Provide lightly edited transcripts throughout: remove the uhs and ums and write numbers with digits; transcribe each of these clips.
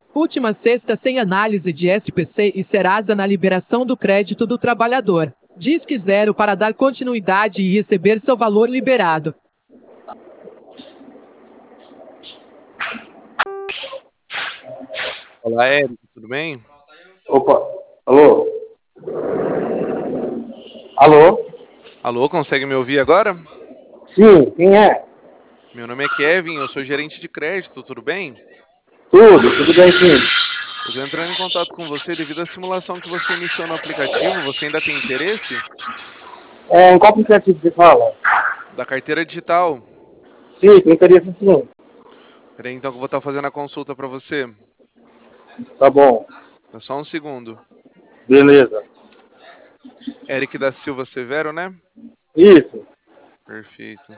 Última sexta sem análise de SPC e Serasa na liberação do crédito do trabalhador. Disque Zero para dar continuidade e receber seu valor liberado. Olá, Érico, tudo bem? Opa, alô? Alô? Alô, consegue me ouvir agora? Sim, quem é? Meu nome é Kevin, eu sou gerente de crédito, tudo bem? Tudo bem sim. Eu estou entrando em contato com você devido à simulação que você iniciou no aplicativo. Você ainda tem interesse? Em qual aplicativo você fala? Da carteira digital. Sim, tem interesse sim. Peraí, então que eu vou estar fazendo a consulta para você. Tá bom, É só um segundo. beleza. Eric da Silva Severo, né? Isso. Perfeito.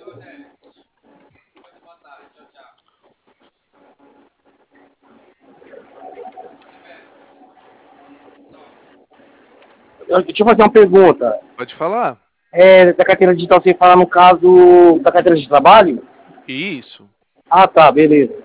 Deixa eu fazer uma pergunta. Pode falar. Da carteira digital você fala no caso da carteira de trabalho? Isso. Ah, tá, beleza.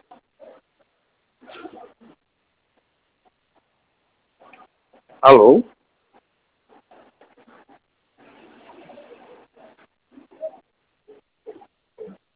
Alô?